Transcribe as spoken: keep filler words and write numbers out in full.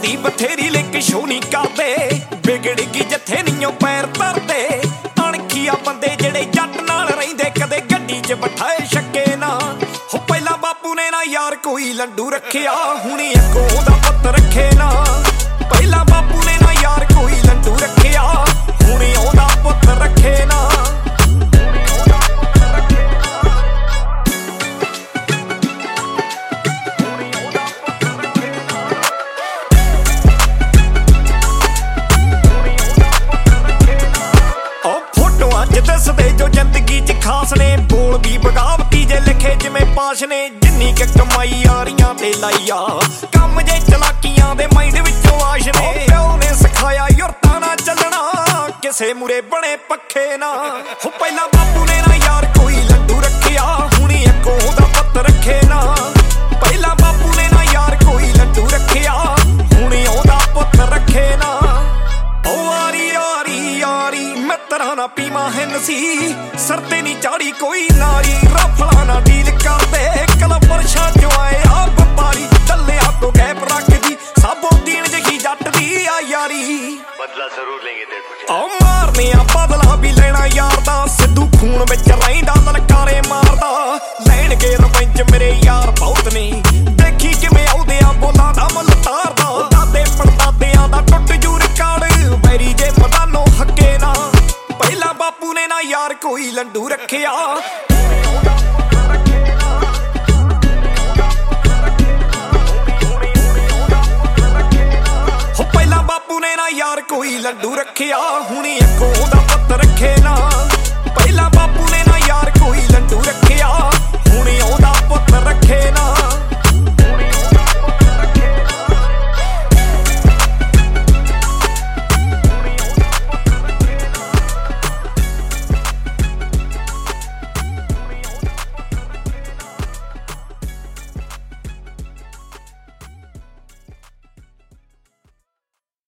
ਦੀ ਬਥੇਰੀ link show ਨਹੀਂ ਕਰਦੇ, ਵਿਗੜ ਗਈ ਜਿੱਥੇ ਨੀਓ ਪੈਰ ਧਰਦੇ। ਅਣਖੀਆ ਬੰਦੇ ਜਿਹੜੇ ਜੱਟ ਨਾਲ ਰਹਿੰਦੇ, ਕਦੇ ਗੱਡੀ 'ਚ ਬਿਠਾਏ ਛੱਕੇ ਨਾ। ਹੋ ਪਹਿਲਾਂ ਬਾਪੂ ਨੇ ਨਾ ਯਾਰ ਕੋਈ ਲੰਡੂ ਰੱਖਿਆ, ਹੁਣੀ ਅੱਗੋਂ ਉਹਦਾ ਪੁੱਤ ਰੱਖੇ ਨਾ। ਪਹਿਲਾਂ ਬਾਪੂ ਨੇ ਨਾ ਯਾਰ ਕੋਈ ਲੰਡੂ ਰੱਖਿਆ, ਹੁਣੀ ਉਹਦਾ ਪੁੱਤ ਰੱਖੇ ਨਾ। ਦੱਸਦੇ ਜੋ ਜ਼ਿੰਦਗੀ 'ਚ ਖਾਸ ਨੇ, ਬੋਲ ਵੀ ਬਗਾਵਤੀ ਜੇ ਲਿਖੇ ਜਿਵੇਂ ਪਾਸ਼ ਨੇ। ਜਿੰਨੀ ਕਿ ਕਮਾਈ ਯਾਰੀਆਂ ਤੇ ਲਾਈਆ, ਕੰਮ ਜੇ ਚਲਾਕੀਆਂ ਦੇ ਮਾਈਂਡ ਵਿੱਚੋਂ ਆਸ਼ ਨੇ। ਪਿਓ ਨੇ ਸਿਖਾਇਆ ਯੁਰਤਾਂ ਨਾਲ ਚੱਲਣਾ, ਕਿਸੇ ਮੂਰੇ ਬਣੇ ਪੱਖੇ ਨਾ। ਹੋ ਪਹਿਲਾਂ ਬਾਪੂ ਨੇ ਨਾ ਯਾਰ ਕੋਈ ਲੰਡੂ ਰੱਖਿਆ, ਹੁਣੀ ਅੱਗੋਂ ਉਹਦਾ ਪੁੱਤ ਰੱਖੇ ਨਾ। ਪਹਿਲਾਂ ਬਾਪੂ ਨੇ ਨਾ ਯਾਰ ਕੋਈ ਲੰਡੂ ਰੱਖਿਆ, ਹੁਣੀ ਉਹਦਾ ਪੁੱਤ ਰੱਖੇ ਨਾ। ਮਿੱਤਰਾਂ ਨਾ ਪੀਵਾਂ ਹੈਨਸੀ, ਸਰ ਤੇ ਨੀ ਚਾੜੀ ਕੋਈ ਨਾਰੀ। ਰਫਲਾਂ ਨਾ ਡੀਲ ਕਰਦੇ, ਕਲਬ ਵਰਸ਼ਾਂ ਚੋਂ ਆਏ ਆ ਵਪਾਰੀ। ਚੱਲਿਆ ਤੋਂ ਗੈਪ ਰੱਖਦੀ, ਸਾਬੋ ਦੀਨ ਜਿਹੀ ਜੱਟ ਦੀ ਆ ਯਾਰੀ। ਬਦਲਾ ਜ਼ਰੂਰ ਲੈਂਗੇ ਤੇਰੇ ਆ ਮਾਰਨੇ ਆ ਬਦਲਾ ਵੀ ਲੈਣਾ ਯਾਰ ਦਾ, ਸਿੱਧੂ ਖੂਨ ਵਿੱਚ ਰਹਿੰਦਾ ਲਲਕਾਰੇ ਮਾਰਦਾ। ਲੈਣਗੇ ਰਵੰਜ ਮੇਰੇ ਯਾਰ ਬਹੁਤ ਨੇ, ਦੇਖੀ ਕਿਵੇਂ ਆਉਂਦੇ ਆ ਬੋਲਾਂ ਦਾ ਮੁੱਲ ਤਾਰਦਾ। ਦਾਦੇ ਪੜਦਾਦਿਆਂ ਦਾ ਟੁੱਟ ਜੂ ਰਿਕਾਰਡ, ਵੈਰੀ ਜੇ ਮਦਾਨੋਂ ਹੱਕੇ ਨਾ। ਪਹਿਲਾਂ ਬਾਪੂ ਨੇ ਨਾ ਯਾਰ ਕੋਈ ਲੰਡੂ ਰੱਖਿਆ, ਹੋ ਪਹਿਲਾਂ ਬਾਪੂ ਨੇ ਨਾ ਯਾਰ ਕੋਈ ਲੰਡੂ ਰੱਖਿਆ, ਹੁਣੀ ਅੱਗੋਂ ਉਹਦਾ ਪੁੱਤ ਰੱਖੇ ਨਾ।